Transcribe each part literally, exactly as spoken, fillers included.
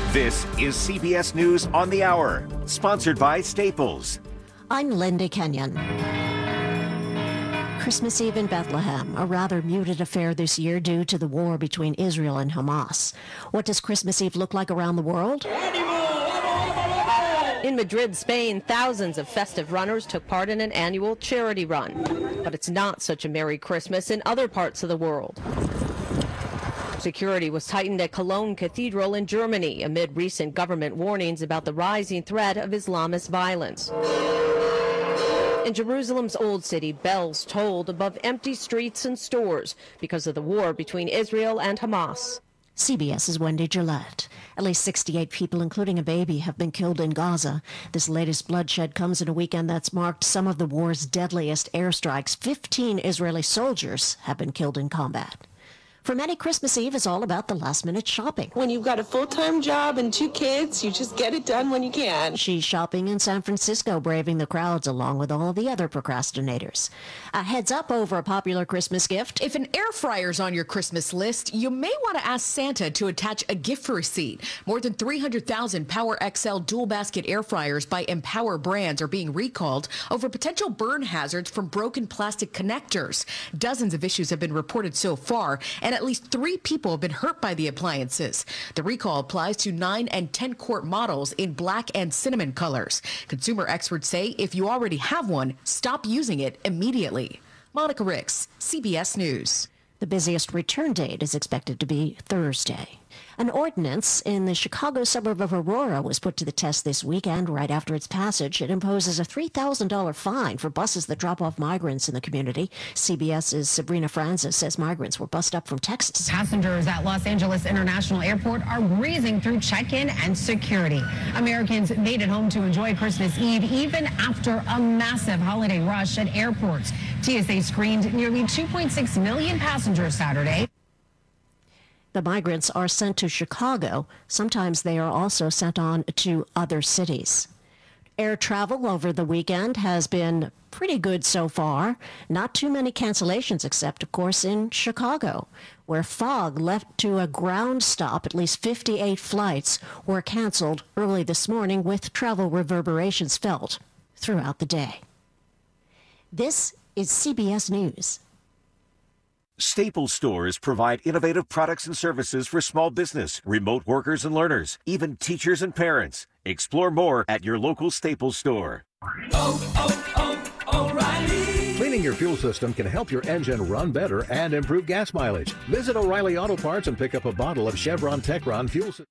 This is C B S News on the Hour, sponsored by Staples. I'm Linda Kenyon. Christmas Eve in Bethlehem, a rather muted affair this year due to the war between Israel and Hamas. What does Christmas Eve look like around the world? In Madrid, Spain, thousands of festive runners took part in an annual charity run. But it's not such a Merry Christmas in other parts of the world. Security was tightened at Cologne Cathedral in Germany amid recent government warnings about the rising threat of Islamist violence. In Jerusalem's Old City, bells tolled above empty streets and stores because of the war between Israel and Hamas. CBS's Wendy Gillette. At least sixty-eight people, including a baby, have been killed in Gaza. This latest bloodshed comes in a weekend that's marked some of the war's deadliest airstrikes. Fifteen Israeli soldiers have been killed in combat. For many, Christmas Eve is all about the last-minute shopping. When you've got a full-time job and two kids, you just get it done when you can. She's shopping in San Francisco, braving the crowds along with all the other procrastinators. A heads up over a popular Christmas gift. If an air fryer's on your Christmas list, you may want to ask Santa to attach a gift receipt. More than three hundred thousand Power X L dual-basket air fryers by Empower brands are being recalled over potential burn hazards from broken plastic connectors. Dozens of issues have been reported so far, and at least three people have been hurt by the appliances. The recall applies to nine and ten quart models in black and cinnamon colors. Consumer experts say if you already have one, stop using it immediately. Monica Ricks, C B S News. The busiest return date is expected to be Thursday. An ordinance in the Chicago suburb of Aurora was put to the test this weekend. Right after its passage, it imposes a three thousand dollars fine for buses that drop off migrants in the community. CBS's Sabrina Francis says migrants were bussed up from Texas. Passengers at Los Angeles International Airport are breezing through check-in and security. Americans made it home to enjoy Christmas Eve even after a massive holiday rush at airports. T S A screened nearly two point six million passengers Saturday. The migrants are sent to Chicago. Sometimes they are also sent on to other cities. Air travel over the weekend has been pretty good so far. Not too many cancellations, except, of course, in Chicago, where fog left to a ground stop. At least fifty-eight flights were canceled early this morning, with travel reverberations felt throughout the day. This is C B S News. Staples stores provide innovative products and services for small business, remote workers and learners, even teachers and parents. Explore more at your local Staples store. Oh, oh, oh, O'Reilly! Cleaning your fuel system can help your engine run better and improve gas mileage. Visit O'Reilly Auto Parts and pick up a bottle of Chevron Techron fuel system.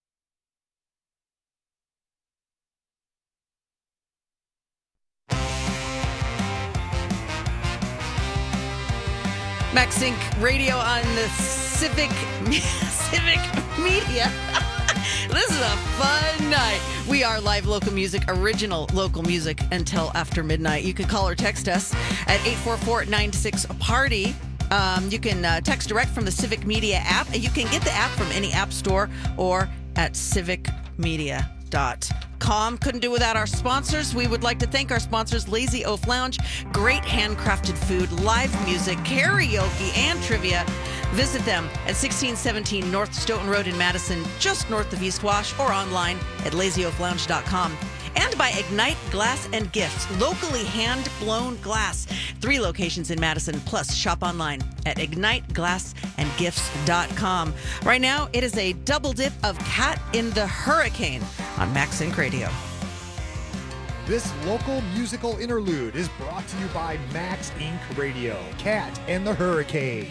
MaxSync Radio on the Civic Civic Media. This is a fun night. We are live local music, original local music until after midnight. You can call or text us at eight four four, nine six, party. Um, you can uh, text direct from the Civic Media app. You can get the app from any app store or at civic media dot com. Couldn't do without our sponsors. We would like to thank our sponsors, Lazy Oaf Lounge, great handcrafted food, live music, karaoke, and trivia. Visit them at sixteen seventeen North Stoughton Road in Madison, just north of East Wash, or online at lazy oaf lounge dot com. And by Ignite Glass and Gifts, locally hand-blown glass. Three locations in Madison, plus shop online at ignite glass and gifts dot com. Right now, it is a double dip of Cat in the Hurricane on MaxSync Radio. This local musical interlude is brought to you by Max Incorporated. Radio, Cat and the Hurricane.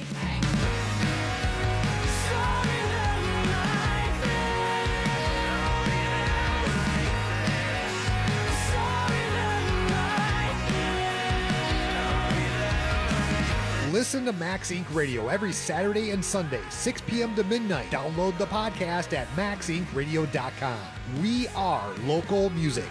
Listen to Max Inc Radio every Saturday and Sunday, six p.m. to midnight. Download the podcast at max inc radio dot com. We are local music.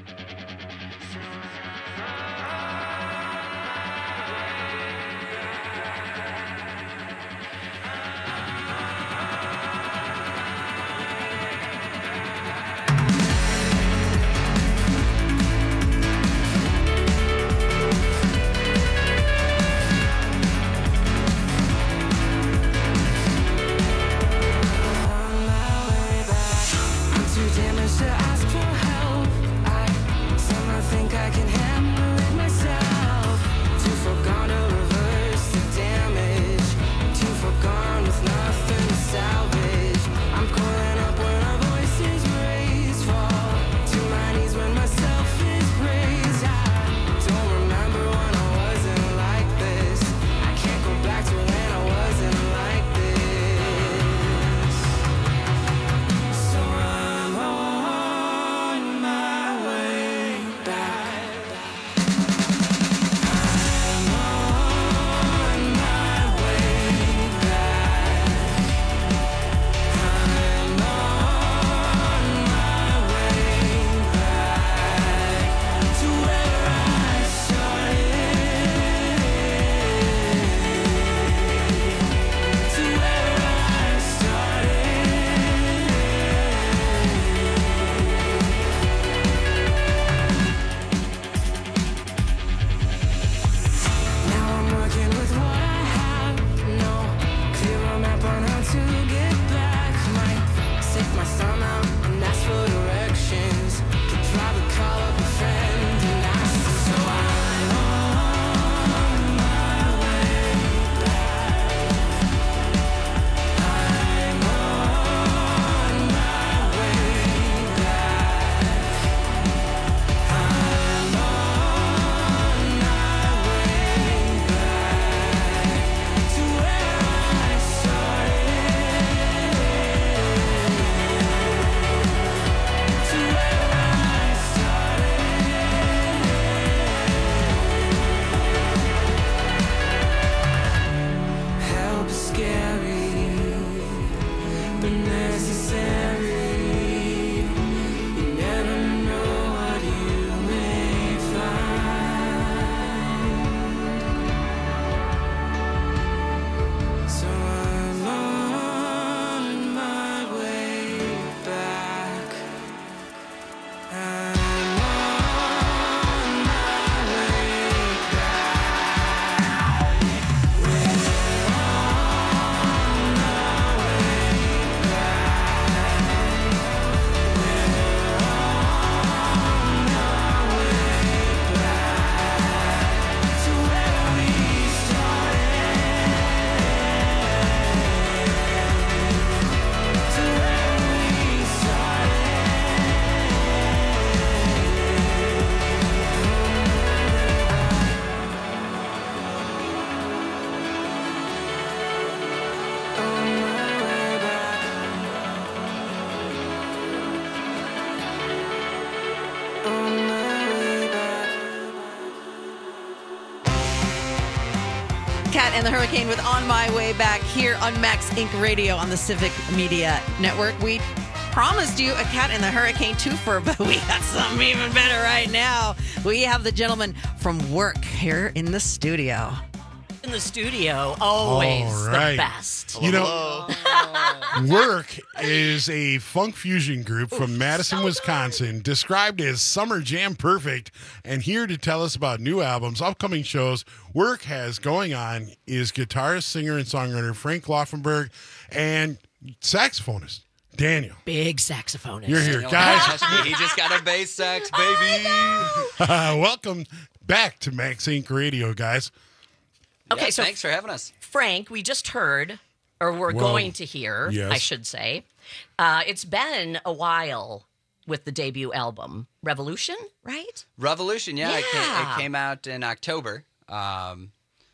Cat and the Hurricane with On My Way Back here on Max Incorporated. Radio on the Civic Media Network. We promised you a Cat and the Hurricane twofer, but we got something even better right now. We have the gentleman from Work here in the studio. In the studio, always All right. the best. You know, Work is a funk fusion group from Madison, so Wisconsin, described as summer jam perfect. And here to tell us about new albums, upcoming shows, Work has going on is guitarist, singer, and songwriter Frank Laufenberg and saxophonist Daniel. Big saxophonist. You're here, Daniel, guys. he just got a bass sax, baby. Welcome back to Max Inc Radio, guys. Okay, Yeah, so thanks for having us. Frank, we just heard, or we're Well, going to hear, yes. I should say. Uh, it's been a while with the debut album, Revolution, right? Revolution, yeah, It, came, Yeah. it came out in October um,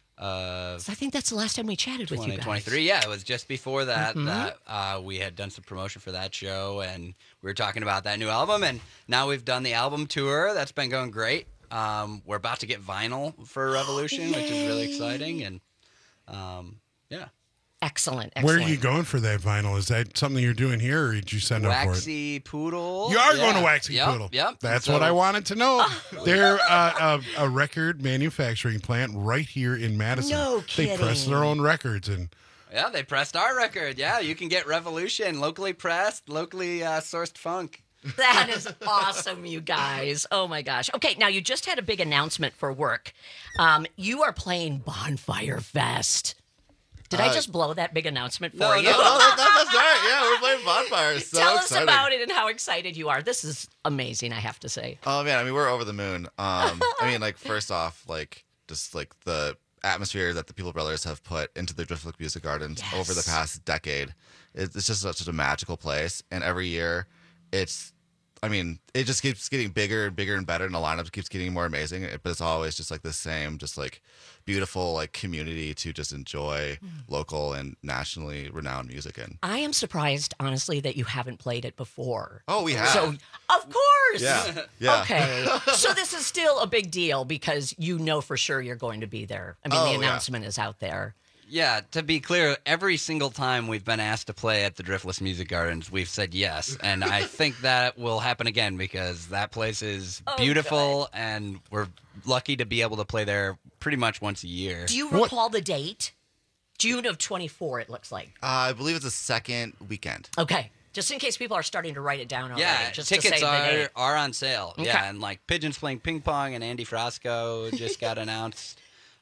of So I think that's the last time we chatted with you twenty guys. twenty-three. Yeah, it was just before that Mhm. that uh, we had done some promotion for that show, and we were talking about that new album, and now we've done the album tour. That's been going great. Um, we're about to get vinyl for Revolution, which is really exciting, and um, yeah. Excellent, Where excellent. are you going for that vinyl? Is that something you're doing here, or did you send up for it? Waxy Poodle. You are Yeah. going to Waxy Yep, Poodle. Yep. That's So- what I wanted to know. They're uh, a, a record manufacturing plant right here in Madison. No They press kidding. their own records, and Yeah, they pressed our record. Yeah, you can get Revolution, locally pressed, locally uh, sourced funk. That is awesome, you guys. Oh my gosh. Okay, now you just had a big announcement for work. Um, you are playing Bonfire Fest. Did I Uh, just blow that big announcement for No, you? no, no, that, that's right. Yeah, we're playing bonfires. So Tell exciting. us about it and how excited you are. This is amazing, I have to say. Oh man, I mean we're over the moon. Um, I mean like first off, like just like the atmosphere that the People Brothers have put into the Driftwood Music Gardens Yes. over the past decade. It's, it's just such a magical place, and every year, it's. I mean, it just keeps getting bigger and bigger and better, and the lineup keeps getting more amazing. But it's always just like the same, just like beautiful like community to just enjoy local and nationally renowned music in. I am surprised, honestly, that you haven't played it before. Oh, we have. So, of course. Yeah. Yeah. Okay. So this is still a big deal because you know for sure you're going to be there. I mean, Oh, the yeah. announcement is out there. Yeah, to be clear, every single time we've been asked to play at the Driftless Music Gardens, we've said yes. And I think that will happen again because that place is Oh, beautiful and we're lucky to be able to play there pretty much once a year. Do you recall the date? June of twenty-four, it looks like. Uh, I believe it's the second weekend. Okay. Just in case people are starting to write it down already. Yeah, just to tickets save the are, date. are on sale. Okay. Yeah, and like Pigeons playing ping pong and Andy Frasco just got announced.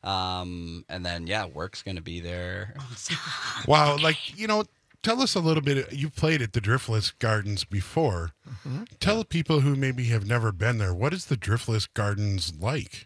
Um, and then, yeah, Work's going to be there. wow, like you know, tell us a little bit. You played at the Driftless Gardens before. Mm-hmm. Tell people who maybe have never been there. What is the Driftless Gardens like?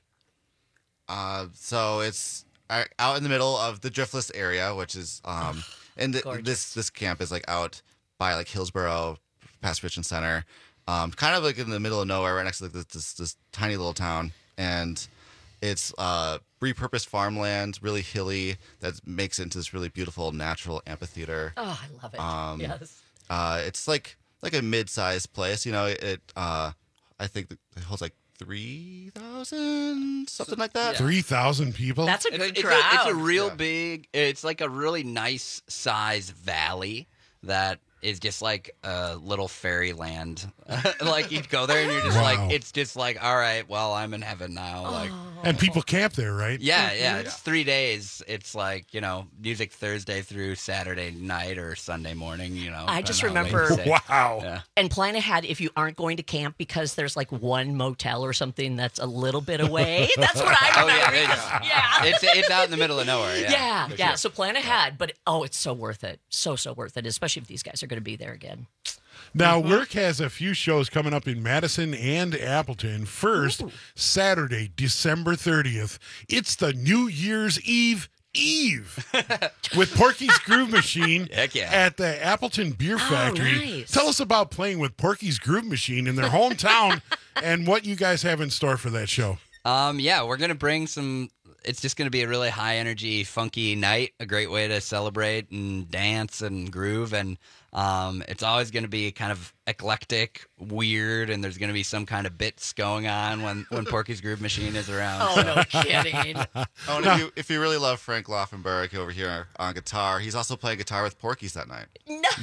Uh, so it's uh, out in the middle of the Driftless area, which is um, and th- this this camp is like out by like Hillsboro, past Richmond Center, um, kind of like in the middle of nowhere, right next to like this this, this tiny little town, and it's uh, repurposed farmland, really hilly, that makes it into this really beautiful natural amphitheater. Oh, I love it. Um, yes. Uh, it's like like a mid-sized place, you know. It uh, I think it holds like three thousand, something like that. Three thousand people. That's a It's- good it's crowd. A, it's a real big. It's like a really nice size valley that is just like a little fairyland. Like you'd go there and you're just Wow. like, it's just like, all right, well, I'm in heaven now. Like, And people camp there, right? yeah, yeah, it's three days. It's like you know, music Thursday through Saturday night or Sunday morning. You know, I just depending on remember. what you say. Yeah. And plan ahead if you aren't going to camp because there's like one motel or something that's a little bit away. That's what I Oh remember. yeah, because- it's, yeah. it's it's out in the middle of nowhere. Yeah, Yeah, for yeah. sure. So plan ahead, but oh, it's so worth it. So so worth it, especially if these guys are going to be there again. Now, Work has a few shows coming up in Madison and Appleton. First, Saturday, December thirtieth, it's the New Year's Eve Eve with Porky's Groove Machine Heck yeah. at the Appleton Beer Factory. nice. Tell us about playing with Porky's Groove Machine in their hometown and what you guys have in store for that show. Um, yeah, we're gonna bring some. It's just gonna be a really high energy, funky night. A great way to celebrate and dance and groove, and um, it's always gonna be kind of eclectic, weird, and there's gonna be some kind of bits going on when when Porky's Groove Machine is around. Oh, no kidding. Oh, and if you if you really love Frank Laufenberg over here on guitar, he's also playing guitar with Porky's that night.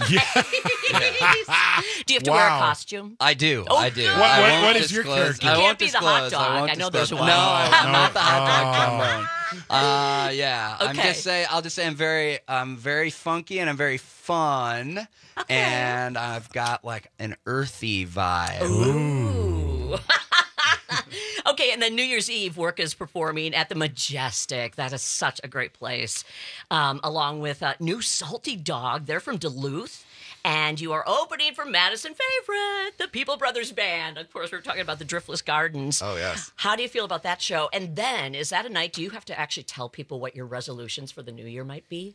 Do you have to wear a Wow. costume? I do. Oh, I do. good. What- I what- won't what is your disclose- character? I You won't can't be the hot disclose. dog. I, won't I know disclose. there's one. No, No, I'm not the hot dog no. trombone. Uh, yeah. I'm Okay. just say. I'll just say I'm very, I'm very funky and I'm very fun, and I've got like an earthy vibe. Ooh. Okay, and then New Year's Eve, Work is performing at the Majestic. That is such a great place. Um, along with uh, New Salty Dog. They're from Duluth. And you are opening for Madison favorite, the People Brothers Band. Of course, we're talking about the Driftless Gardens. Oh yes. How do you feel about that show? And then, is that a night, do you have to actually tell people what your resolutions for the new year might be?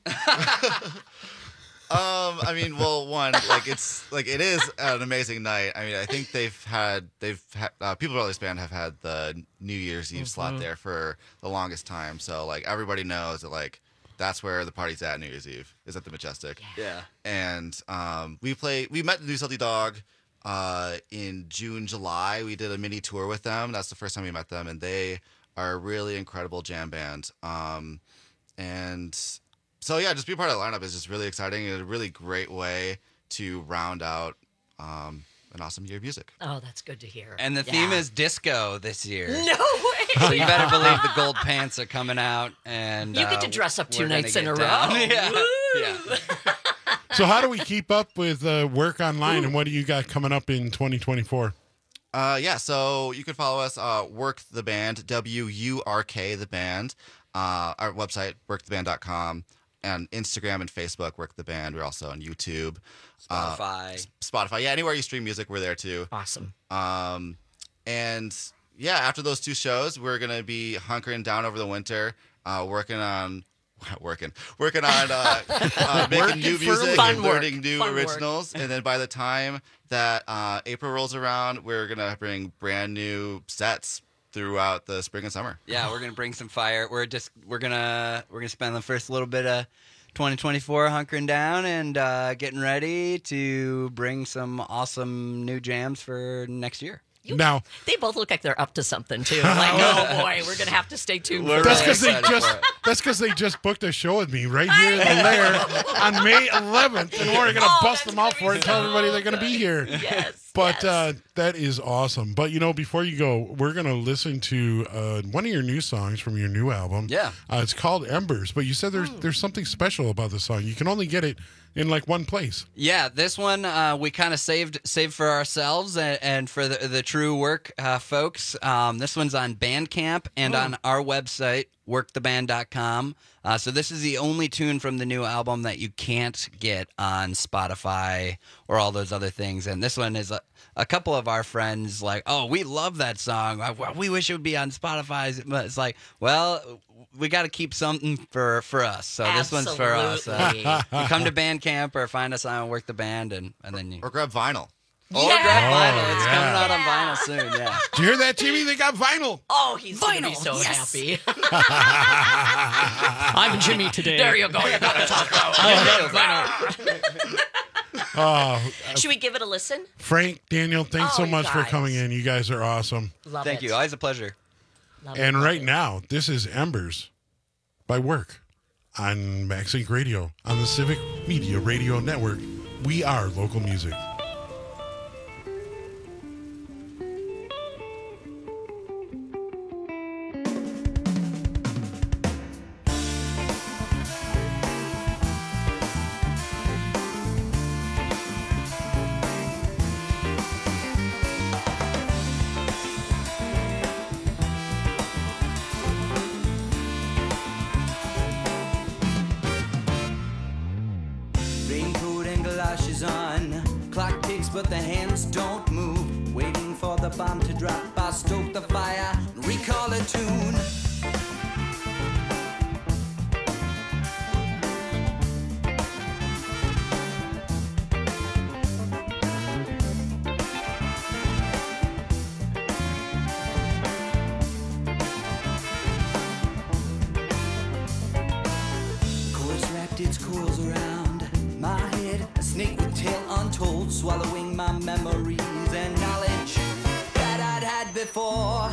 Um, I mean, well, one, like it's like it is an amazing night. I mean, I think they've had they've had uh, People Brothers Band have had the New Year's Eve slot there for the longest time. So like everybody knows that like that's where the party's at. New Year's Eve is at the Majestic. Yeah. And um, we play. We met the New Salty Dog uh, in June, July. We did a mini tour with them. That's the first time we met them, and they are a really incredible jam band. Um, and so yeah, just be part of the lineup is just really exciting and a really great way to round out um, an awesome year of music. Oh, that's good to hear. And the Yeah. theme is disco this year. No way! So you better believe the gold pants are coming out, and You get to uh, dress up two we're gonna nights in get a down. row. yeah. Woo! yeah. So how do we keep up with uh, work online, and what do you got coming up in twenty twenty-four? Uh, yeah, so you can follow us, uh, Work the Band, W U R K the band, uh, our website, work the band dot com, and Instagram and Facebook, Work the Band. We're also on YouTube. Spotify. Uh, S- Spotify. Yeah, anywhere you stream music, we're there too. Awesome. Um, and yeah, after those two shows, we're going to be hunkering down over the winter, uh, working on working working on uh, uh, making Working new for music fun and work. learning new Fun work. originals. And then by the time that uh, April rolls around, we're going to bring brand new sets throughout the spring and summer. Yeah, we're gonna bring some fire. We're just we're gonna we're gonna spend the first little bit of twenty twenty-four hunkering down and uh, getting ready to bring some awesome new jams for next year. You, Now- they both look like they're up to something too. Like, oh boy, we're gonna have to stay tuned. We're for That's really because they excited just for it. that's because they just booked a show with me right here in the lair on May eleventh, and we're gonna Oh, bust that's them out gonna for it be and tell so everybody they're gonna be here. Yes. But yes. uh, that is awesome. But you know, before you go, we're gonna listen to uh, one of your new songs from your new album. Yeah. uh, it's called Embers. But you said there's Hmm. there's something special about the song. You can only get it in like one place. Yeah, this one uh, we kind of saved saved for ourselves and, and for the, the true work uh, folks. Um, this one's on Bandcamp and Oh. on our website, work the band dot com. Uh, so this is the only tune from the new album that you can't get on Spotify or all those other things. And this one is a, a couple of our friends like, oh, we love that song. I- We wish it would be on Spotify. But it's like, well, we got to keep something for, for us. So this one's for us. Uh, Absolutely. you come to Bandcamp or find us on Work the Band, and, and then you. Or grab vinyl. Or Yeah. grab Oh, vinyl. It's yeah. coming out on vinyl soon, yeah. Did you hear that, Jimmy? They got vinyl. Oh, he's gonna be Vinyl, so yes. happy. I'm Jimmy today. There you go. You gotta talk about. Oh, Should we give it a listen? Frank, Daniel, thanks Oh, so you much for guys. coming in. You guys are awesome. Love Thank it. you. Always a pleasure. Love it, And love right it. now, this is Embers by Work on Max Inc Radio on the Civic Media Radio Network. We are local music. Raincoat and galoshes on. Clock ticks, but the hands don't move. Waiting for the bomb to drop. I stoke the fire, recall a tune. Chorus wrapped its coils around my head. A snake with tail untold, swallowing my memories and knowledge that I'd had before.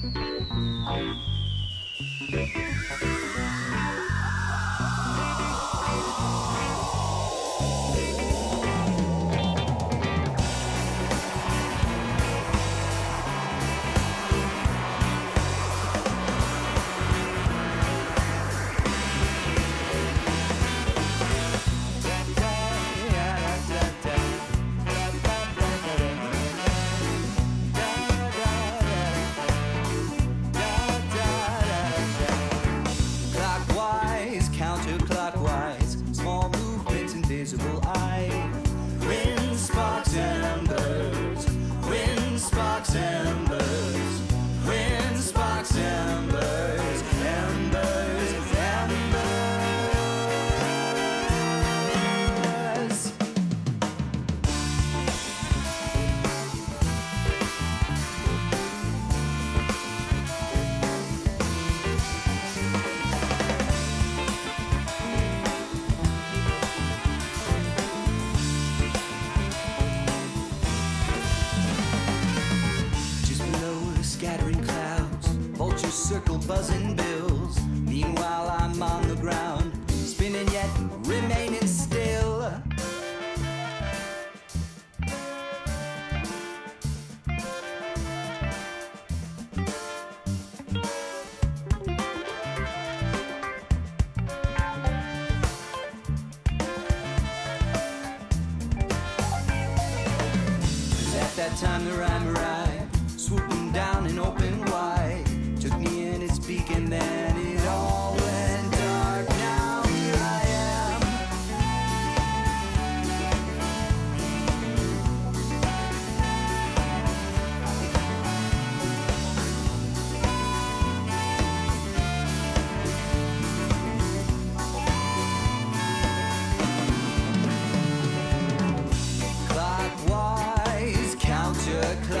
Clockwise, counterclockwise, small movements, invisible eye. Wind sparks embers, wind sparks embers, wind sparks embers, embers, embers. Just below the scattering clouds, vultures circle buzzing bills. Meanwhile, I'm on the ground, spinning yet time the rhyme arrived, swooping down and open wide, took me in its beak and then it all went dark. Now here I am. Clockwise, counterclockwise.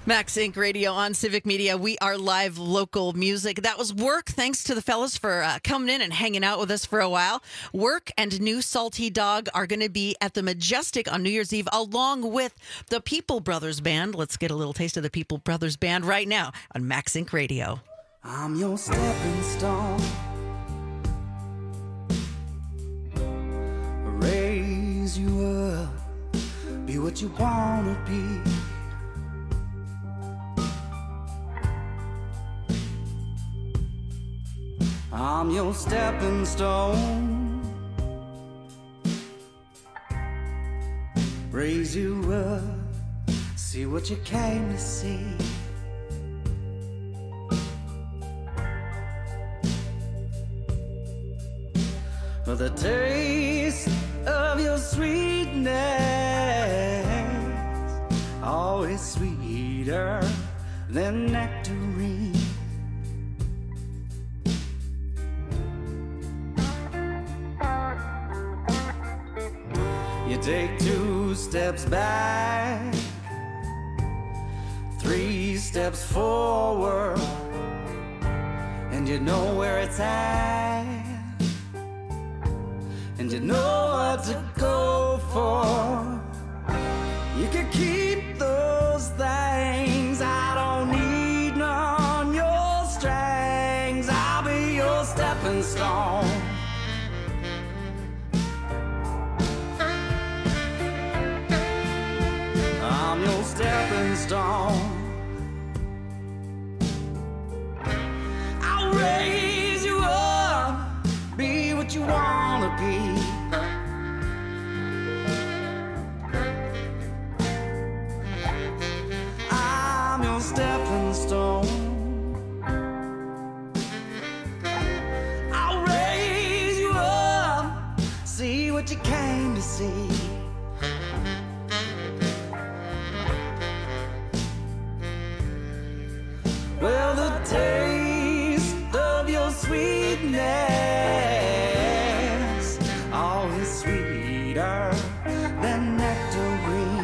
Max Inc Radio on Civic Media. We are live local music. That was Work. Thanks to the fellas for uh, coming in and hanging out with us for a while. Work and New Salty Dog are going to be at the Majestic on New Year's Eve along with the People Brothers Band. Let's get a little taste of the People Brothers Band right now on Max Inc Radio. I'm your stepping stone. Raise you up. Be what you want to be. I'm your stepping stone. Raise you up, see what you came to see. For the taste of your sweetness, always sweeter than nectarine. You take two steps back, three steps forward, and you know where it's at, and you know what to go for. You can keep those things, I don't need none, your strings, I'll be your stepping stone. I'm your stepping stone. I'll raise you up, be what you wanna be. I'm your stepping stone. I'll raise you up, see what you came to see. Well, the taste of your sweetness, always sweeter than nectarine.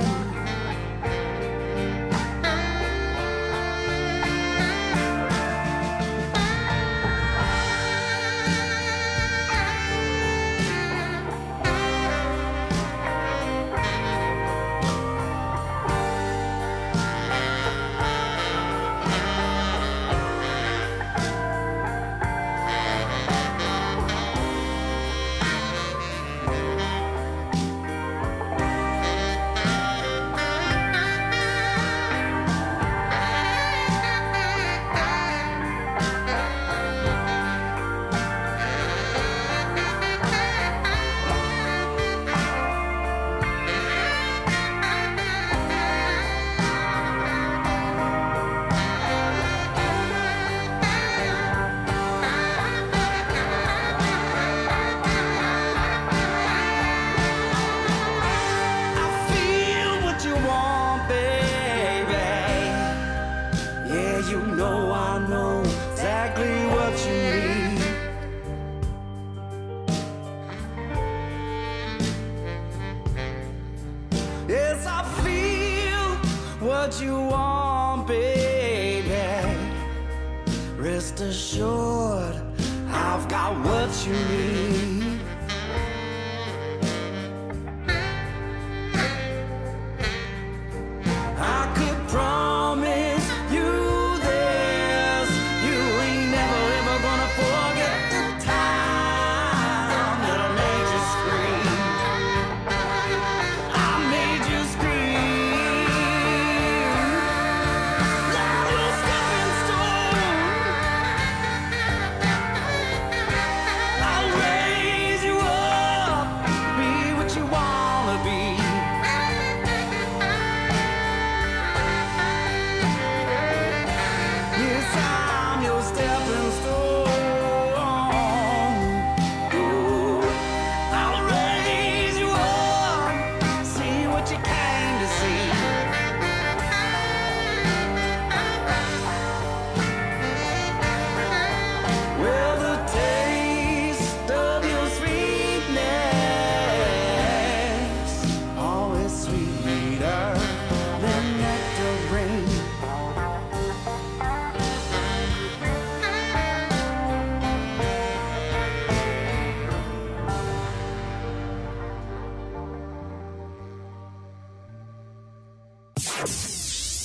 What you want, baby. Rest assured, I've got what you need. I could promise you this, you ain't never ever gonna forget the time that I made you scream. I made you scream. Now you're stepping stone. I'll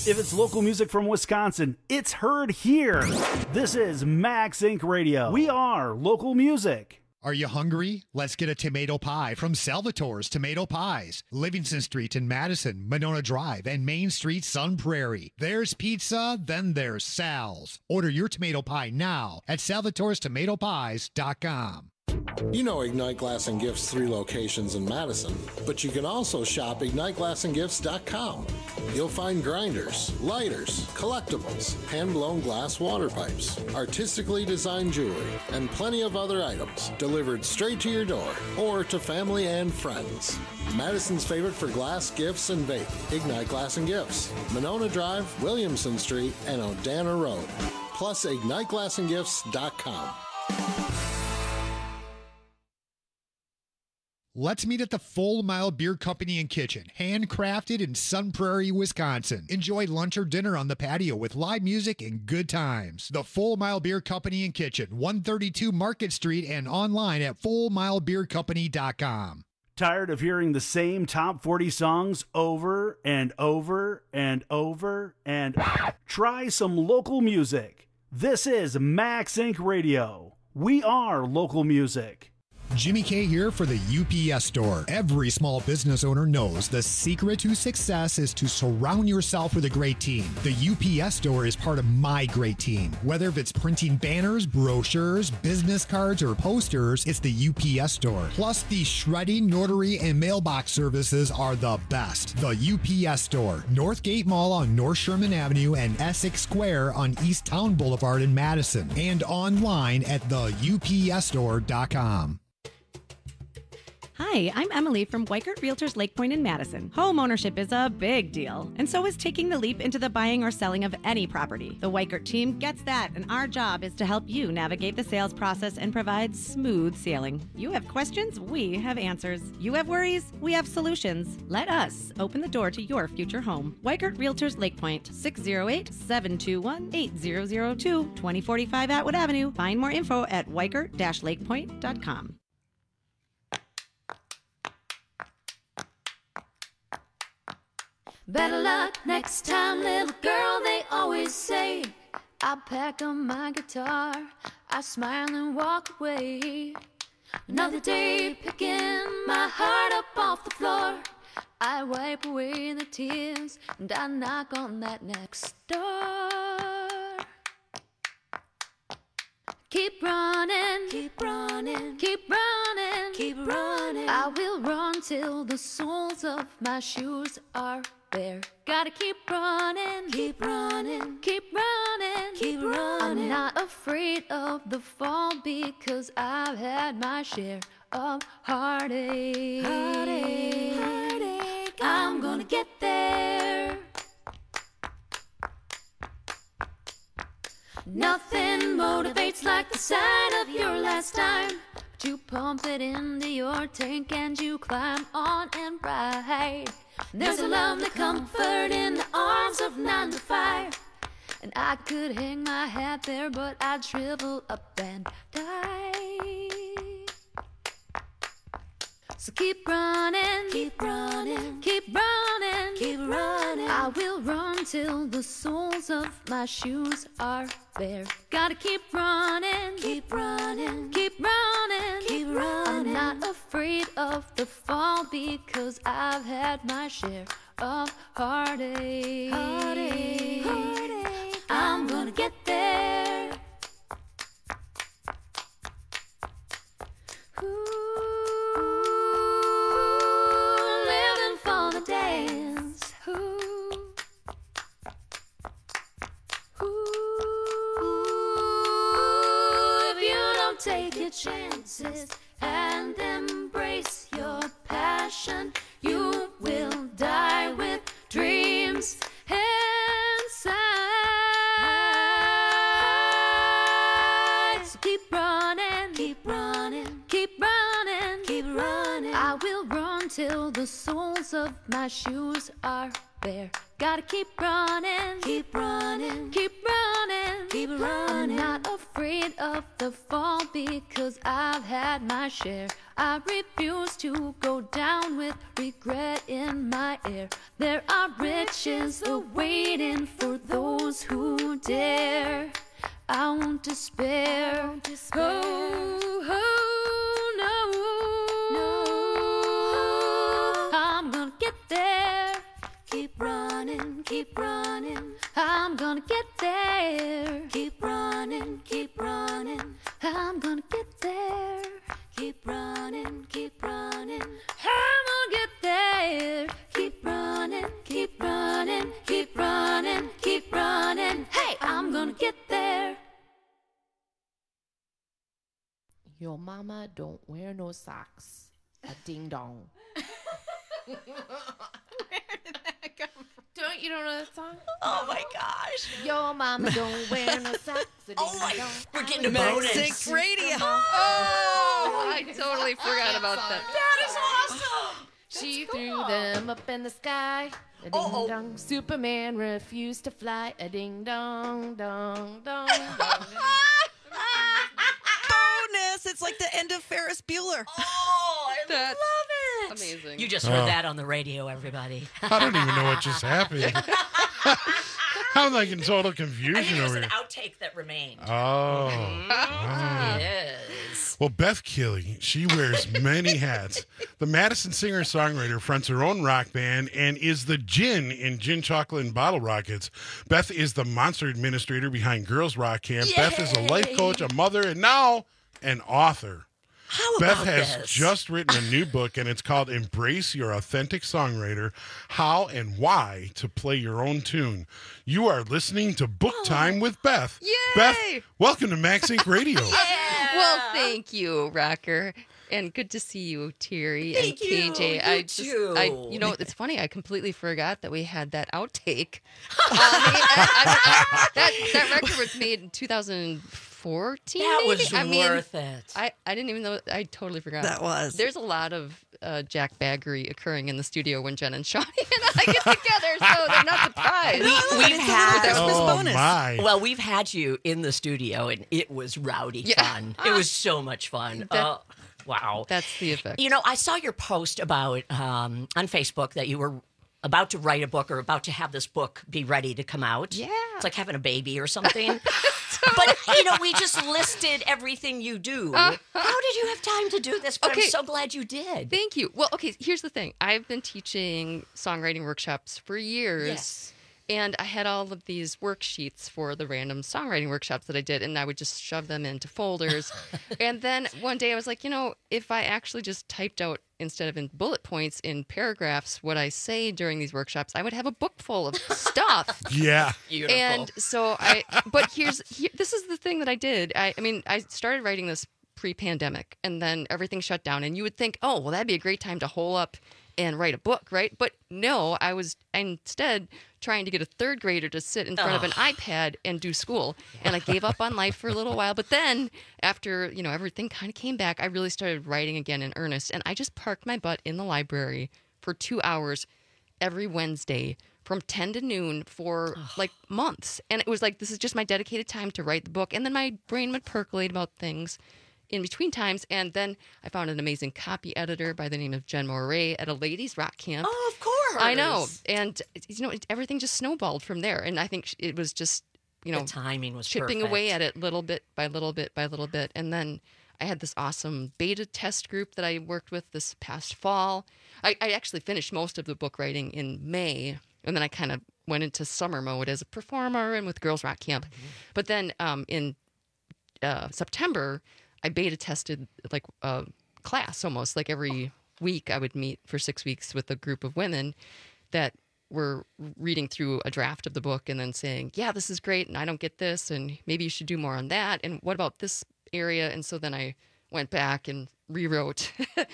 If it's local music from Wisconsin, it's heard here. This is Max Incorporated. Radio. We are local music. Are you hungry? Let's get a tomato pie from Salvatore's Tomato Pies. Livingston Street in Madison, Monona Drive, and Main Street, Sun Prairie. There's pizza, then there's Sal's. Order your tomato pie now at salvatores tomato pies dot com. You know Ignite Glass and Gifts' three locations in Madison, but you can also shop ignite glass and gifts dot com. You'll find grinders, lighters, collectibles, hand-blown glass water pipes, artistically designed jewelry, and plenty of other items delivered straight to your door or to family and friends. Madison's favorite for glass, gifts, and vape, Ignite Glass and Gifts, Monona Drive, Williamson Street, and Odana Road. Plus ignite glass and gifts dot com. Let's meet at the Full Mile Beer Company and Kitchen, handcrafted in Sun Prairie, Wisconsin. Enjoy lunch or dinner on the patio with live music and good times. The Full Mile Beer Company and Kitchen, one thirty-two Market Street, and online at full mile beer company dot com. Tired of hearing the same top forty songs over and over and over and try some local music. This is Max Incorporated. Radio. We are local music. Jimmy K here for the U P S Store. Every small business owner knows the secret to success is to surround yourself with a great team. The U P S Store is part of my great team. Whether it's printing banners, brochures, business cards, or posters, it's the U P S Store. Plus, the shredding, notary, and mailbox services are the best. The U P S Store, Northgate Mall on North Sherman Avenue and Essex Square on East Town Boulevard in Madison, and online at the U P S store dot com. Hi, I'm Emily from Weikert Realtors Lake Point in Madison. Home ownership is a big deal, and so is taking the leap into the buying or selling of any property. The Weikert team gets that, and our job is to help you navigate the sales process and provide smooth sailing. You have questions, we have answers. You have worries, we have solutions. Let us open the door to your future home. Weikert Realtors Lake Point, six oh eight, seven two one, eight zero zero two, twenty forty-five Atwood Avenue. Find more info at weikert dash lake point dot com. Better luck next time, little girl, they always say. I pack up my guitar, I smile and walk away. Another day picking my heart up off the floor. I wipe away the tears and I knock on that next door. Keep running, keep running, keep running, keep running. I will run till the soles of my shoes are bare. Gotta keep running, keep running, keep running, keep running. I'm not afraid of the fall because I've had my share of heartache. Heartache, heartache. I'm gonna get there. Nothing motivates like the sight of your last time. But you pump it into your tank and you climb on and ride. There's a lovely comfort in the arms of nine to five. And I could hang my hat there, but I'd shrivel up and die. So keep running, keep running, keep running, keep running. I will run till the soles of my shoes are bare. Gotta keep running, keep running, keep running, keep running. I'm not afraid of the fall because I've had my share of heartache. Heartache, heartache. I'm gonna get there. Ooh. Dance. Ooh. Ooh. If you don't take your chances and embrace your passion, you will die with dreams inside. So keep running, keep running, keep running, keep running. I will run till the soles of my shoes are bare. Gotta keep running, keep running, keep running, keep running. I'm not afraid of the fall because I've had my share I refuse to go down with regret in my air. There are riches awaiting for those who dare. I won't despair. I won't despair. Oh, oh, no. No. I'm gonna get there. Keep running, keep running. I'm gonna get there. Keep running, keep running. I'm gonna get there. Keep running, keep running. I'm gonna get there. Keep running, keep running, keep running, keep running. Hey, I'm gonna get there. Your mama don't wear no socks. A ding dong. Where did that come from? Don't you don't know that song? Oh my gosh. Your mama don't wear no socks. Oh my, we're getting a Max bonus. Sync Radio. Oh, I totally forgot about that. That is awesome. She threw them up in the sky. A ding Oh, dong. Superman refused to fly. A ding dong, dong, dong, dong. Bonus. It's like the end of Ferris Bueller. Oh, I That's love it. amazing. You just heard Oh. that on the radio, everybody. I don't even know what just happened. I'm like in total I confusion think it was over an here. outtake that remained. Oh. Mm-hmm. Ah. Yes. Well, Beth Keeley, she wears many hats. The Madison singer-songwriter fronts her own rock band and is the gin in Gin Chocolate and Bottle Rockets. Beth is the monster administrator behind Girls Rock Camp. Yay! Beth is a life coach, a mother, and now an author. How Beth about has this? just written a new book, and it's called Embrace Your Authentic Songwriter, How and Why to Play Your Own Tune. You are listening to Book Time with Beth. Yay! Beth, welcome to Max Inc Radio. Well, thank you, Rocker. And good to see you, Terry Thank and K J. you. I You just, too. I, you know, it's funny. I completely forgot that we had that outtake. Uh, I, I, that that record was made in two thousand fourteen. That maybe? was I mean, worth it. I, I didn't even know. I totally forgot. That was. There's a lot of uh, Jack Baggery occurring in the studio when Jen and Shawnee and I get together, so they're not surprised. We, we've had Oh, my. Well, we've had you in the studio, and it was rowdy Yeah. fun. It was so much fun. That- Uh, wow. That's the effect. You know, I saw your post about um, on Facebook that you were about to write a book or about to have this book be ready to come out. Yeah. It's like having a baby or something. But, you know, we just listed everything you do. How did you have time to do this? But Okay. I'm so glad you did. Thank you. Well, okay, here's the thing. I've been teaching songwriting workshops for years. Yes. And I had all of these worksheets for the random songwriting workshops that I did, and I would just shove them into folders. And then one day I was like, you know, if I actually just typed out, instead of in bullet points, in paragraphs, what I say during these workshops, I would have a book full of stuff. Yeah. Beautiful. And so I, but here's, here, this is the thing that I did. I, I mean, I started writing this pre-pandemic, and then everything shut down. And you would think, oh, well, that'd be a great time to hole up and write a book, right? But no, I was instead trying to get a third grader to sit in front of an iPad and do school. And I gave up on life for a little while. But then after, you know, everything kind of came back, I really started writing again in earnest. And I just parked my butt in the library for two hours every Wednesday from ten to noon for like months. And it was like, this is just my dedicated time to write the book. And then my brain would percolate about things in between times. And then I found an amazing copy editor by the name of Jen Moray at a ladies rock camp. Oh, of course. I know. And, you know, it, everything just snowballed from there. And I think it was just, you know, The timing was chipping perfect. away at it little bit by little bit by little bit. And then I had this awesome beta test group that I worked with this past fall. I, I actually finished most of the book writing in May. And then I kind of went into summer mode as a performer and with Girls Rock Camp. Mm-hmm. But then um, in uh, September, I beta tested like a class almost. Like every week I would meet for six weeks with a group of women that were reading through a draft of the book and then saying, yeah, this is great and I don't get this and maybe you should do more on that. And what about this area? And so then I went back and rewrote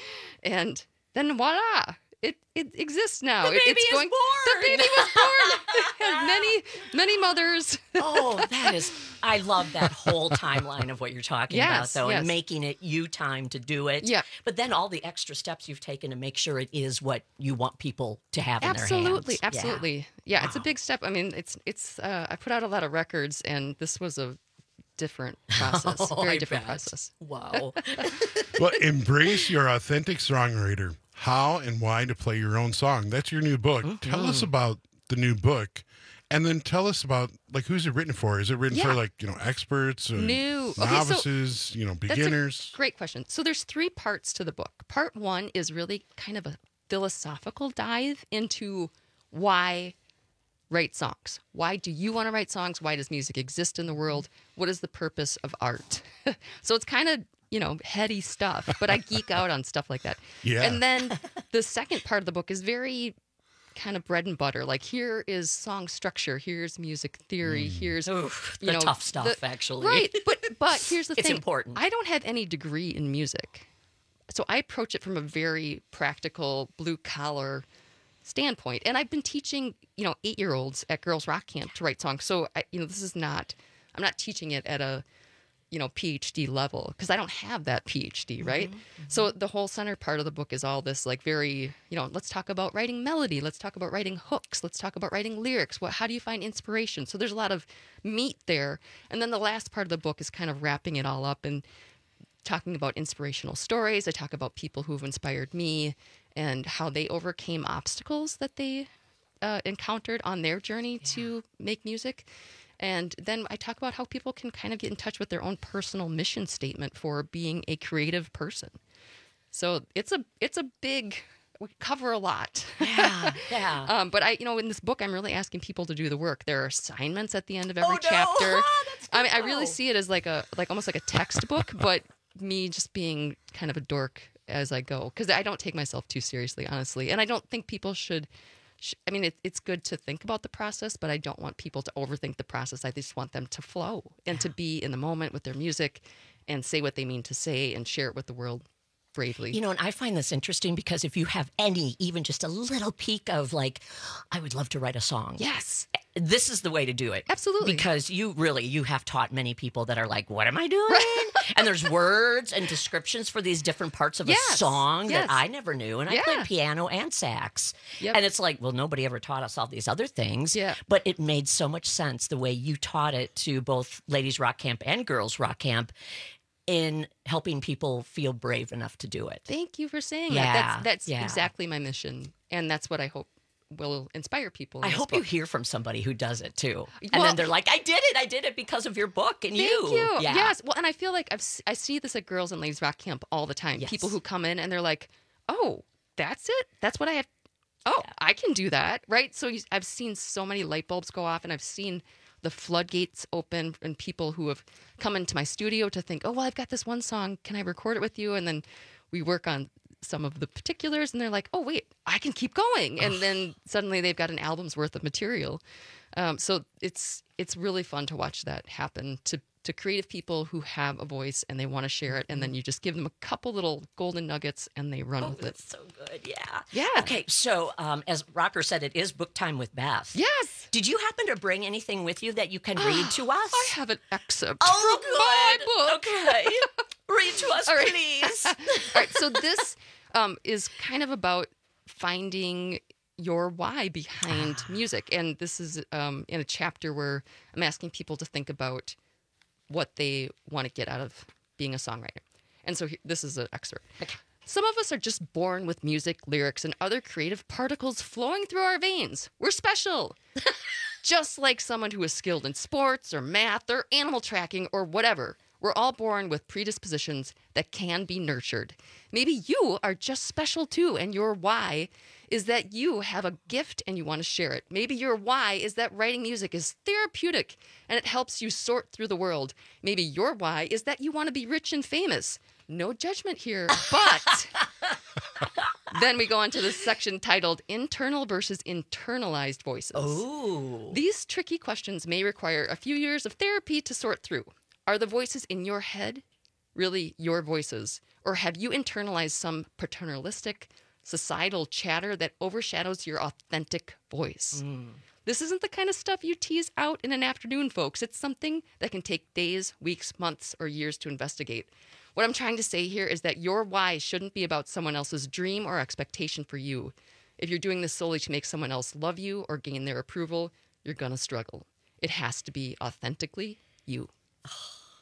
and then voila. It it exists now. The It- baby it's is going, born. The baby was born. It has many, many mothers. Oh, that is, I love that whole timeline of what you're talking Yes, about, though, yes. and making it you time to do it. Yeah. But then all the extra steps you've taken to make sure it is what you want people to have in Absolutely, their hands. absolutely. Yeah, it's a big step. I mean, it's it's. Uh, I put out a lot of records, and this was a different process. Oh, Very I different bet. process. Wow. Well, embrace your authentic songwriter. How and why to play your own song. That's your new book. Mm-hmm. Tell us about the new book. And then tell us about, like, who's it written for? Is it written Yeah. for, like, you know, experts, or New okay, so novices, you know, that's a beginners? great question. So there's three parts to the book. Part one is really kind of a philosophical dive into why write songs. Why do you want to write songs? Why does music exist in the world? What is the purpose of art? So it's kind of, you know, heady stuff, but I geek out on stuff like that. Yeah. And then the second part of the book is very kind of bread and butter. Like, here is song structure, here's music theory, here's Oof, you the know tough stuff, the- actually. Right, but but here's the It's thing. important. I don't have any degree in music, so I approach it from a very practical, blue collar standpoint. And I've been teaching, you know, eight year olds at Girls Rock Camp to write songs. So I, you know, this is not. I'm not teaching it at a you know, PhD level, because I don't have that PhD, right? Mm-hmm, So the whole center part of the book is all this, like, very, you know, let's talk about writing melody, let's talk about writing hooks, let's talk about writing lyrics. What, how do you find inspiration? So there's a lot of meat there. And then the last part of the book is kind of wrapping it all up and talking about inspirational stories. I talk about people who've inspired me and how they overcame obstacles that they uh, encountered on their journey to make music. And then I talk about how people can kind of get in touch with their own personal mission statement for being a creative person. So it's a it's a big, we cover a lot. Yeah, yeah. um, but I, you know, in this book, I'm really asking people to do the work. There are assignments at the end of every Oh, no. chapter. That's I mean, I no. really see it as like a like almost like a textbook, but me just being kind of a dork as I go, because I don't take myself too seriously, honestly, and I don't think people should. I mean, it, it's good to think about the process, but I don't want people to overthink the process. I just want them to flow and to be in the moment with their music and say what they mean to say and share it with the world bravely. You know, and I find this interesting because if you have any, even just a little peek of like, I would love to write a song. Yes. This is the way to do it. Absolutely. Because you really, you have taught many people that are like, what am I doing? And there's words and descriptions for these different parts of Yes, a song yes. that I never knew. And I Yeah. played piano and sax. Yep. And it's like, well, nobody ever taught us all these other things. Yeah. But it made so much sense the way you taught it to both Ladies Rock Camp and Girls Rock Camp in helping people feel brave enough to do it. Thank you for saying Yeah, that. That's, that's yeah. exactly my mission. And that's what I hope will inspire people. in I this hope book. you hear from somebody who does it too. And Well- then they're like, I did it. I did it because of your book and Thank you. you. Yeah. Yes. Well, and I feel like I've s- I see this at Girls and Ladies Rock Camp all the time. Yes. People who come in and they're like, "Oh, that's it. That's what I have. Oh, I can do that." Right. So you, I've seen so many light bulbs go off, and I've seen the floodgates open, and people who have come into my studio to think, "Oh, well, I've got this one song. Can I record it with you?" And then we work on some of the particulars, and they're like, "Oh, wait, I can keep going." And then suddenly they've got an album's worth of material. Um, so it's it's really fun to watch that happen to to creative people who have a voice and they want to share it, and then you just give them a couple little golden nuggets and they run Oh, with it. that's so good. Yeah. Yeah. Okay. So, um, as Rocker said, it is book time with Beth. Yes. Did you happen to bring anything with you that you can read to us? I have an excerpt Oh, from my good. book. Okay. Read to us, All right. please. All right. So this um, is kind of about finding your why behind music, and this is um, in a chapter where I'm asking people to think about what they want to get out of being a songwriter. And so here, this is an excerpt. Some of us are just born with music, lyrics, and other creative particles flowing through our veins. We're special. Just like someone who is skilled in sports or math or animal tracking or whatever. We're all born with predispositions that can be nurtured. Maybe you are just special too, and your why is that you have a gift and you want to share it. Maybe your why is that writing music is therapeutic and it helps you sort through the world. Maybe your why is that you want to be rich and famous. No judgment here, but then we go on to this section titled Internal versus Internalized Voices. Oh. These tricky questions may require a few years of therapy to sort through. Are the voices in your head really your voices? Or have you internalized some paternalistic, societal chatter that overshadows your authentic voice? Mm. This isn't the kind of stuff you tease out in an afternoon, folks. It's something that can take days, weeks, months, or years to investigate. What I'm trying to say here is that your why shouldn't be about someone else's dream or expectation for you. If you're doing this solely to make someone else love you or gain their approval, you're going to struggle. It has to be authentically you.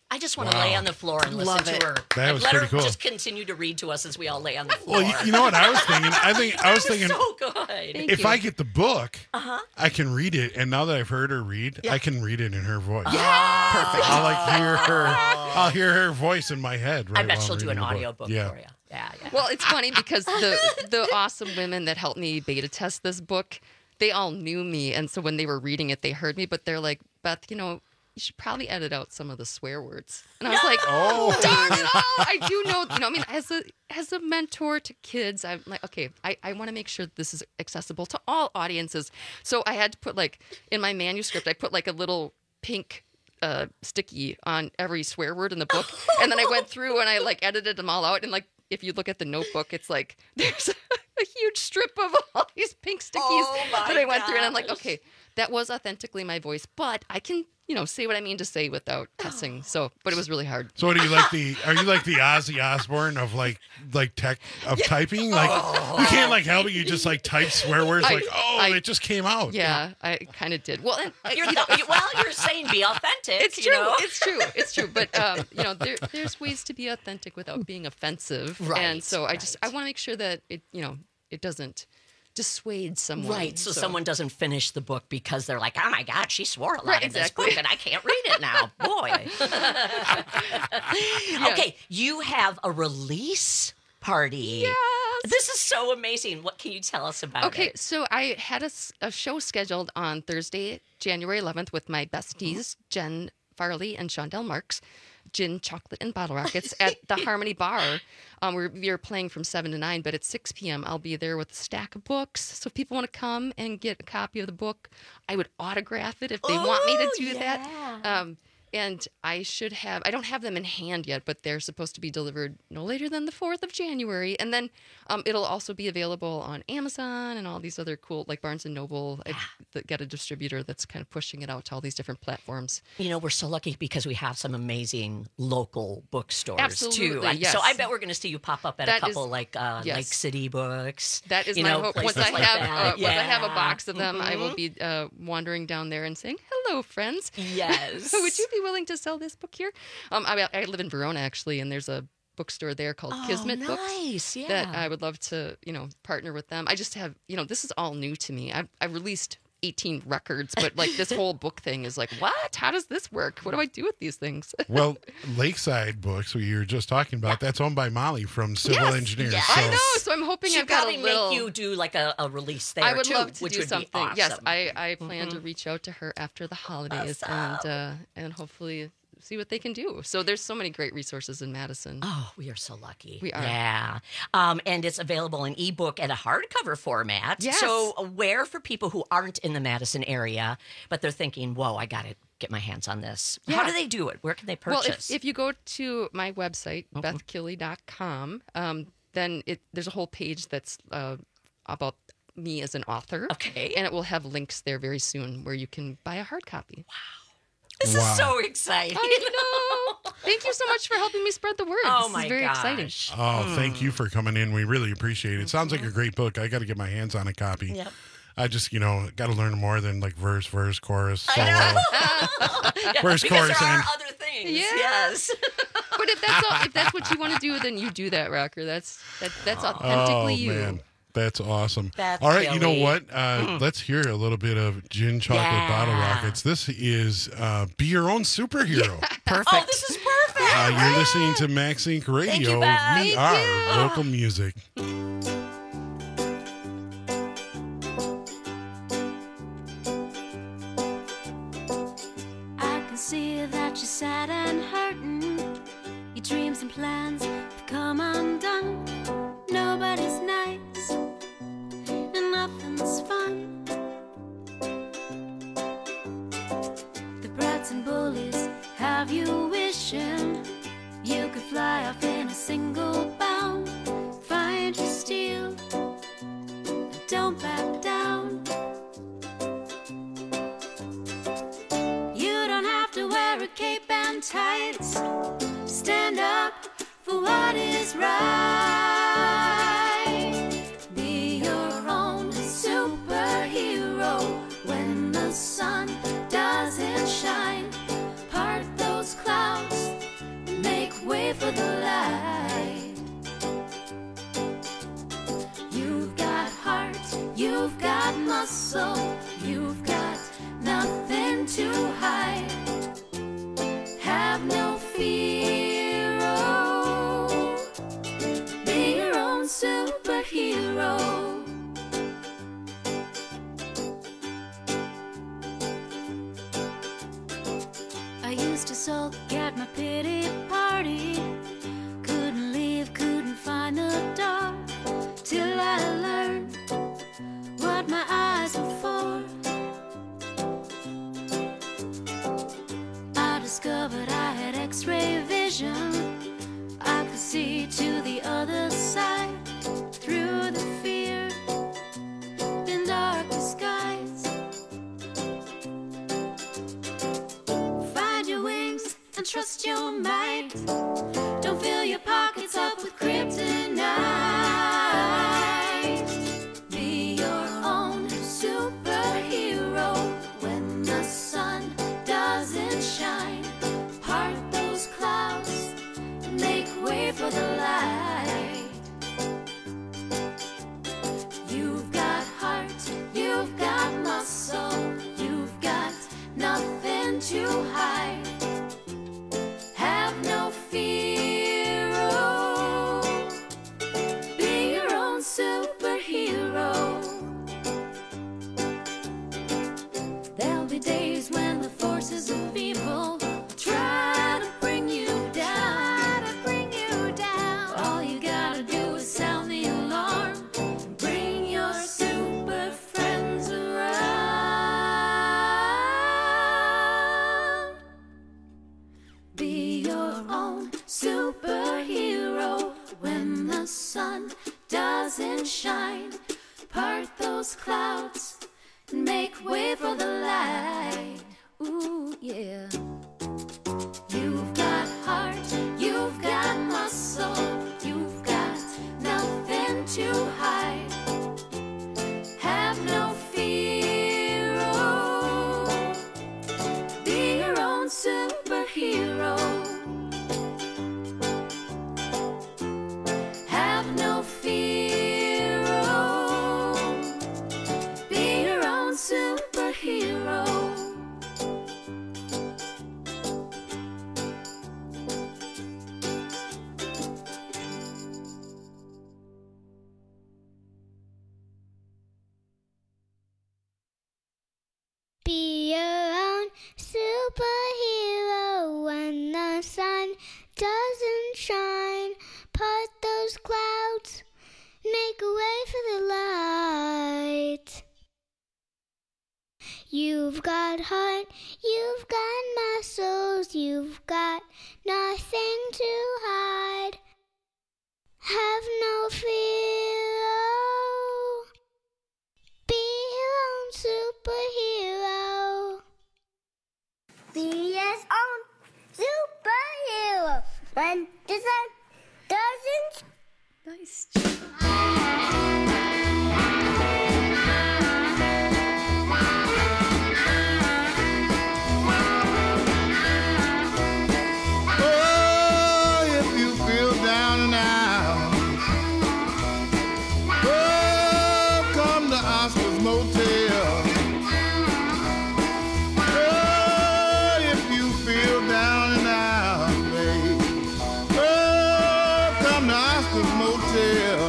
I just want to Wow. lay on the floor and listen Love to it. her. That and was let pretty her cool. just continue to read to us as we all lay on the floor. Well, you, you know what I was thinking? I think I was That thinking so good. if I get the book, Uh-huh. I can read it, and now that I've heard her read, I can read it in her voice. Yeah. Perfect. I'll like hear her. I'll hear her voice in my head. Right I bet while she'll I'm do an reading the audio book yeah. for you. Yeah, yeah. Well, it's funny because the the awesome women that helped me beta test this book, they all knew me, and so when they were reading it, they heard me, but they're like, Beth, you know, you should probably edit out some of the swear words. And I was like, Oh. darn it all. I do know, you know, I mean, as a as a mentor to kids, I'm like, okay, I, I want to make sure this is accessible to all audiences. So I had to put like, in my manuscript, I put like a little pink uh, sticky on every swear word in the book. And then I went through and I like edited them all out. And like, if you look at the notebook, it's like, there's a huge strip of all these pink stickies Oh my that I went through. And I'm like, gosh. okay, that was authentically my voice, but I can, you know, say what I mean to say without cussing. So, but it was really hard. So, what are you like the? Are you like the Ozzy Osbourne of like like tech of typing? Like you can't like help it. You just like type swear words. I- like oh, I- it just came out. Yeah, I kind of did. Well, and, uh, You're you know, th- well, you're saying be authentic. it's you true. know? It's true. It's true. But um, you know, there, there's ways to be authentic without being offensive. Right, And so I just I want to make sure that it, you know, it doesn't dissuade someone. Right, so, someone doesn't finish the book because they're like, oh my God, she swore a lot Right, in exactly. this book and I can't read it now. Boy. Okay, you have a release party. Yes. This is so amazing. What can you tell us about Okay, it? so I had a, s- a show scheduled on Thursday, January eleventh, with my besties, Jen Farley and Shondell Marks, Gin, Chocolate, and Bottle Rockets at the Harmony Bar. Um, we're, we're playing from seven to nine, but at six p.m. I'll be there with a stack of books. So if people want to come and get a copy of the book, I would autograph it if they want me to do that. Um, and I should have, I don't have them in hand yet, but they're supposed to be delivered no later than the fourth of January. And then um, it'll also be available on Amazon and all these other cool, like Barnes and Noble. I th- get a distributor that's kind of pushing it out to all these different platforms. You know, we're so lucky because we have some amazing local bookstores Absolutely, too. I- yes. So I bet we're going to see you pop up at That a couple is- like uh, yes. Lake City Books. That is you my know, hope. Once places I like have that. uh, once I have a Yeah. box of them, I will Mhm. be uh, wandering down there and saying, "Hello, friends. Yes. Would you be willing to sell this book here?" Um, I, I live in Verona actually, and there's a bookstore there called Oh, Kismet Books. nice, yeah. That I would love to, you know, partner with them. I just have, you know, this is all new to me. I've, I've released eighteen records, but like this whole book thing is like, what? How does this work? What do I do with these things? Well, Lakeside Books, we were just talking about, that's owned by Molly from Civil Yes, Engineers. yes. So I know, so I'm hoping She'd I've got a probably little. make you do like a, a release there I would too, love to which do would something. be awesome. Yes, I, I plan to Mhm. reach out to her after the holidays and uh, and hopefully see what they can do. So there's so many great resources in Madison. Oh, we are so lucky. We are. Yeah. Um, and it's available in ebook and a hardcover format. Yes. So where for people who aren't in the Madison area, but they're thinking, whoa, I got to get my hands on this. How Yeah. do they do it? Where can they Well, purchase? if, if you go to my website, Mhm. beth killey dot com, um, then it, there's a whole page that's uh, about me as an author. Okay. And it will have links there very soon where you can buy a hard copy. This Wow. is so exciting. I know. Thank you so much for helping me spread the word. Oh, this my is very gosh. exciting. Oh, thank you for coming in. We really appreciate it. Sounds like a great book. I got to get my hands on a copy. Yep. I just, you know, got to learn more than like verse, verse, chorus, solo. Yeah, Where's because chorus there are and- other things. Yeah. Yes. But if that's all, if that's what you want to do, then you do that, Rocker. That's that, that's authentically oh, you. man. That's awesome. Beth All right, you know Kelly. what? Uh, Mm. Let's hear a little bit of Gin Chocolate Yeah. Bottle Rockets. This is uh, Be Your Own Superhero. Perfect. Oh, this is perfect. Uh, you're listening to Max Inc Radio. Thank you, Beth. We Thank are you. local music. I can see that you're sad and hurting. Your dreams and plans have come undone. Nobody's nice, and nothing's fun. The brats and bullies have you wishing you could fly off in a single bound. Find your steel, and don't back down. You don't have to wear a cape and tights. Stand up for what is right. Be your own superhero when the sun doesn't shine. Part those clouds muscle. You've got nothing to hide. Have no fear, oh. Be your own superhero. I used to sulk at my pity party. Couldn't leave, couldn't find the door. Till I learned what my eyes were for. I discovered I had x-ray vision. I could see to the other side. Through the fear in dark disguise. Find your wings and trust your might. Don't fill your pockets up with kryptonite. Be your own superhero. When the sun doesn't shine, part those clouds and make way for the light. You've got heart, you've got muscle, you've got nothing to hide. Have no fear, oh. Be your own superhero. There'll be days when the forces of evil try to bring you down, to bring you down. All you gotta do is sound the alarm. Bring your super friends around. Be your own superhero. When the sun doesn't shine, part those clouds and make way for the light. Ooh, yeah. You've got heart, you've got muscle, you've got nothing to hide. Have no fear, oh. Be your own superhero. Have no fear, oh. Be your own superhero. Be your own superhero. When the sun doesn't shine, part those clouds, make a way for the light. You've got heart, you've got muscles, you've got nothing to hide. Have no fear, oh. Be your own superhero. Be your own superhero. When the sun doesn't. Nice. Oh, if you feel down and out, oh, come to Oscar's Motel. Oh, if you feel down and out, babe, oh, come to Oscar's Motel.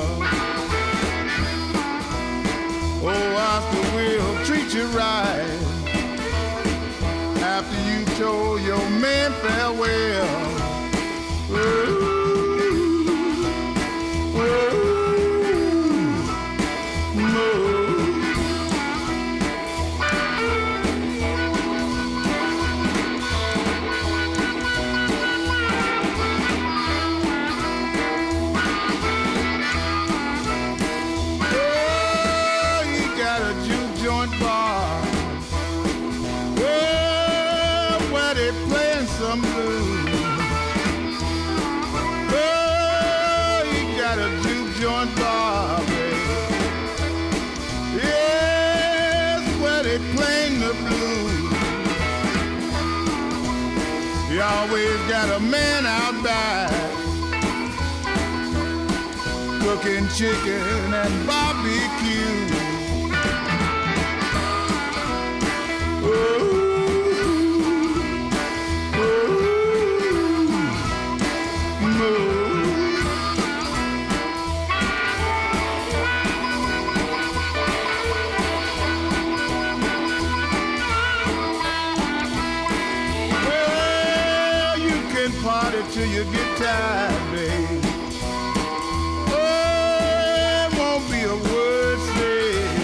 Oh, Oscar will treat you right after you told your man farewell. Ooh, ooh, oh, you got a juke joint bar. Oh, where they playing some blues. Oh, you got a juke joint bar, baby. Yes, where they playing the blues. You always got a man out back cooking chicken and barbecue. you get tired, babe. Oh, it won't be a word said.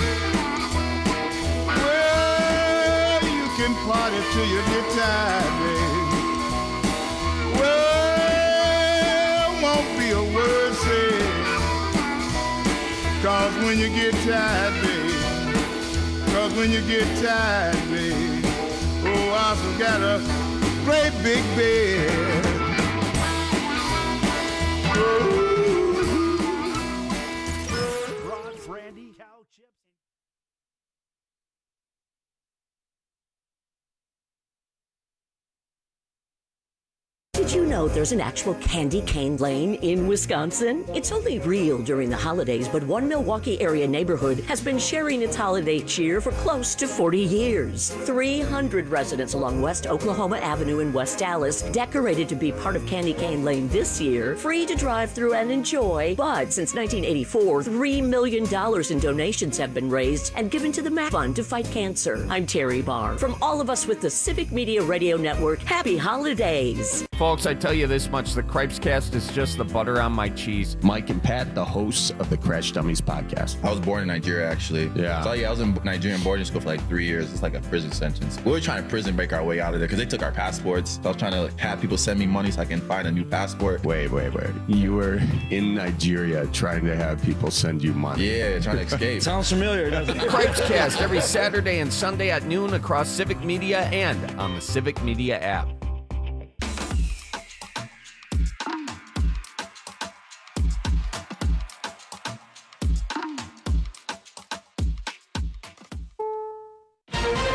Well, you can party till you get tired, babe. Well, it won't be a word said. Cause when you get tired, babe. Cause when you get tired, babe. Oh, I still got a great big bed. Oh. Did you know there's an actual candy cane lane in Wisconsin? It's only real during the holidays, but one Milwaukee area neighborhood has been sharing its holiday cheer for close to forty years. three hundred residents along West Oklahoma Avenue in West Dallas decorated to be part of Candy Cane Lane this year, free to drive through and enjoy. But since nineteen eighty-four, three million dollars in donations have been raised and given to the MAC Fund to fight cancer. I'm Terry Barr. From all of us with the Civic Media Radio Network, happy holidays. Folks, I tell you this much, the Cripescast is just the butter on my cheese. Mike and Pat, the hosts of the Crash Dummies podcast. I was born in Nigeria, actually. Yeah. So, yeah, I was in Nigerian boarding school for like three years. It's like a prison sentence. We were trying to prison break our way out of there because they took our passports. So I was trying to like, have people send me money so I can find a new passport. Wait, wait, wait. You were in Nigeria trying to have people send you money. Yeah, trying to escape. Sounds familiar, doesn't it? Cripescast every Saturday and Sunday at noon across Civic Media and on the Civic Media app.